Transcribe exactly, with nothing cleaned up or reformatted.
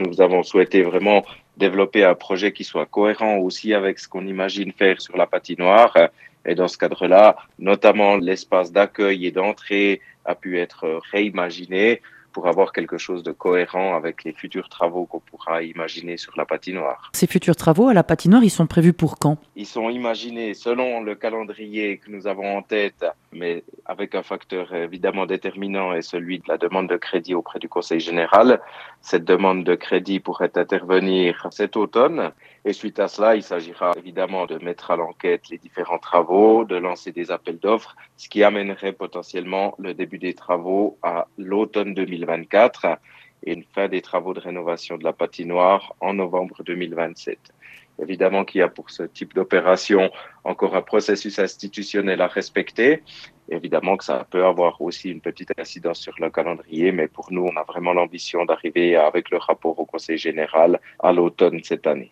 nous avons souhaité vraiment développer un projet qui soit cohérent aussi avec ce qu'on imagine faire sur la patinoire. Et dans ce cadre-là, notamment l'espace d'accueil et d'entrée a pu être réimaginé pour avoir quelque chose de cohérent avec les futurs travaux qu'on pourra imaginer sur la patinoire. Ces futurs travaux à la patinoire, ils sont prévus pour quand? Ils sont imaginés selon le calendrier que nous avons en tête, mais avec un facteur évidemment déterminant est celui de la demande de crédit auprès du Conseil général. Cette demande de crédit pourrait intervenir cet automne et suite à cela, il s'agira évidemment de mettre à l'enquête les différents travaux, de lancer des appels d'offres, ce qui amènerait potentiellement le début des travaux à l'automne deux mille vingt-quatre et une fin des travaux de rénovation de la patinoire en novembre deux mille vingt-sept. Évidemment qu'il y a pour ce type d'opération encore un processus institutionnel à respecter. Évidemment que ça peut avoir aussi une petite incidence sur le calendrier, mais pour nous, on a vraiment l'ambition d'arriver avec le rapport au Conseil général à l'automne cette année.